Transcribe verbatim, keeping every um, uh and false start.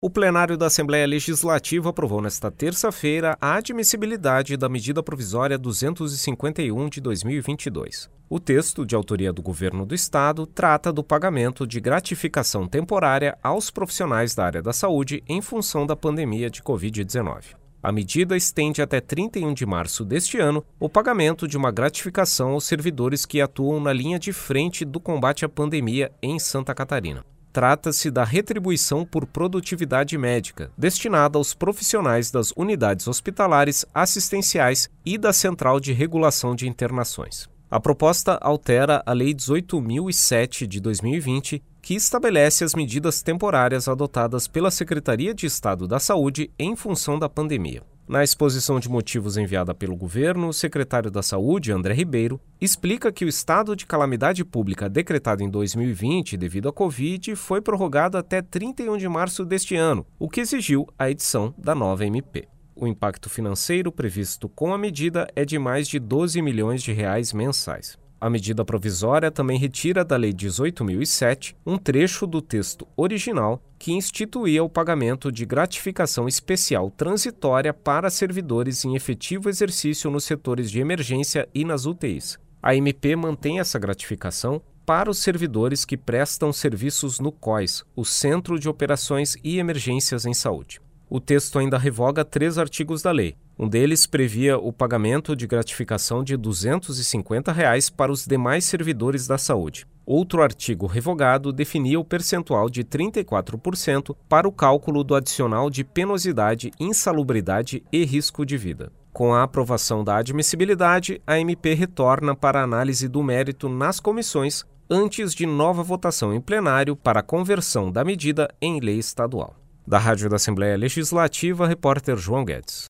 O plenário da Assembleia Legislativa aprovou nesta terça-feira a admissibilidade da medida provisória duzentos e cinquenta e um de dois mil e vinte e dois. O texto, de autoria do Governo do Estado, trata do pagamento de gratificação temporária aos profissionais da área da saúde em função da pandemia de covid dezenove. A medida estende até trinta e um de março deste ano o pagamento de uma gratificação aos servidores que atuam na linha de frente do combate à pandemia em Santa Catarina. Trata-se da retribuição por produtividade médica, destinada aos profissionais das unidades hospitalares, assistenciais e da Central de Regulação de Internações. A proposta altera a Lei dezoito mil e sete de dois mil e vinte, que estabelece as medidas temporárias adotadas pela Secretaria de Estado da Saúde em função da pandemia. Na exposição de motivos enviada pelo governo, o secretário da Saúde, André Ribeiro, explica que o estado de calamidade pública decretado em dois mil e vinte devido à Covid foi prorrogado até trinta e um de março deste ano, o que exigiu a edição da nova M P. O impacto financeiro previsto com a medida é de mais de doze milhões de reais mensais. A medida provisória também retira da Lei dezoito mil e sete um trecho do texto original que instituía o pagamento de gratificação especial transitória para servidores em efetivo exercício nos setores de emergência e nas U T Is. A M P mantém essa gratificação para os servidores que prestam serviços no C O S, o Centro de Operações e Emergências em Saúde. O texto ainda revoga três artigos da lei. Um deles previa o pagamento de gratificação de duzentos e cinquenta reais para os demais servidores da saúde. Outro artigo revogado definia o percentual de trinta e quatro por cento para o cálculo do adicional de penosidade, insalubridade e risco de vida. Com a aprovação da admissibilidade, a M P retorna para a análise do mérito nas comissões antes de nova votação em plenário para a conversão da medida em lei estadual. Da Rádio da Assembleia Legislativa, repórter João Guedes.